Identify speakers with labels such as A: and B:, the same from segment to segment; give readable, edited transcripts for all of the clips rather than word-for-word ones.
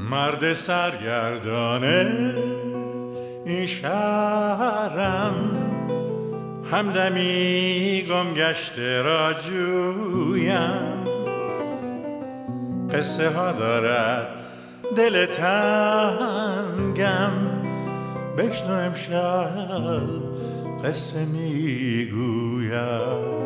A: مرد سرگردانه این شهرم، همدمی گم گشته را جویم. قصه ها دارد دل تنگم، بشنو امشب قصه میگویم.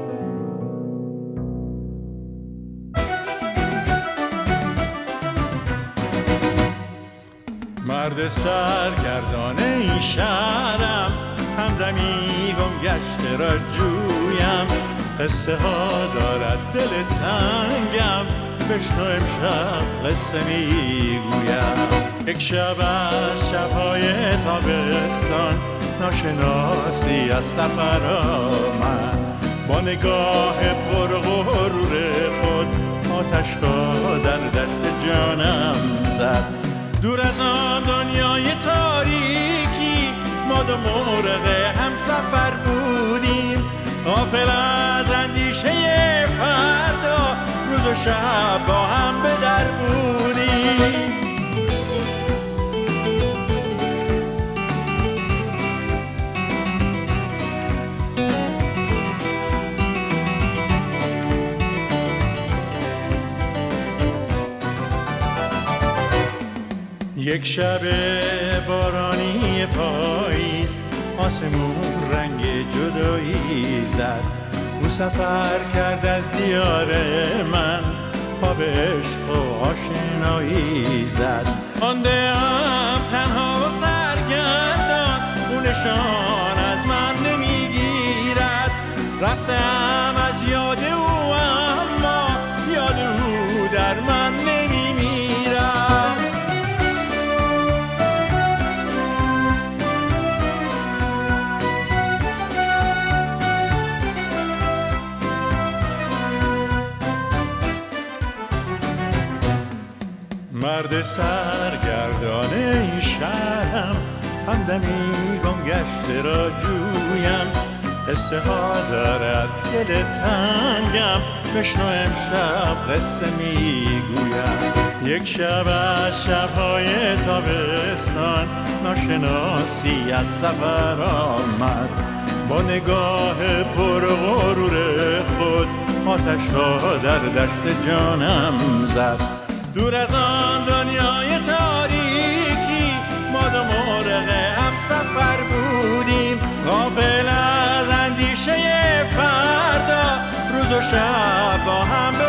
A: مرد سرگردانه این شهرم، همدمی گم گشته را جویم. قصه ها دارد دل تنگم، بشنو امشب قصه میگویم. یک شب از شبهای تابستان، ناشناسی از سفر آمد. با نگاه پر غرور خود آتش را در دشت جانم زد. دور از آن دنیای تاریکی ما دو مرغ هم سفر بودیم، غافل از اندیشه فردا، روز و شب با هم به در بودیم. یک شب بارانی پاییز، آسمون رنگ جدایی زد. او سفر کرد از دیار من، پا به عشق و آشنایی زد. مانده‌ام تنها و سرگردان، او نشان از من نمیگیرد. رفتم از یاد او اما یاد او در من نمیمیرد. مرد سرگردانه این شهرم، همدمی گم گشته را جویم. قصه ها دارد دل تنگم، بشنو امشب قصه میگویم. یک شب از شبهای تابستان، ناشناسی از سفر آمد. با نگاه پر غرور خود آتش را در دشت جانم زد. دور از آن دنیای تاریکی ما دو مرغ هم سفر بودیم، غافل از اندیشه فردا، روز و شب با هم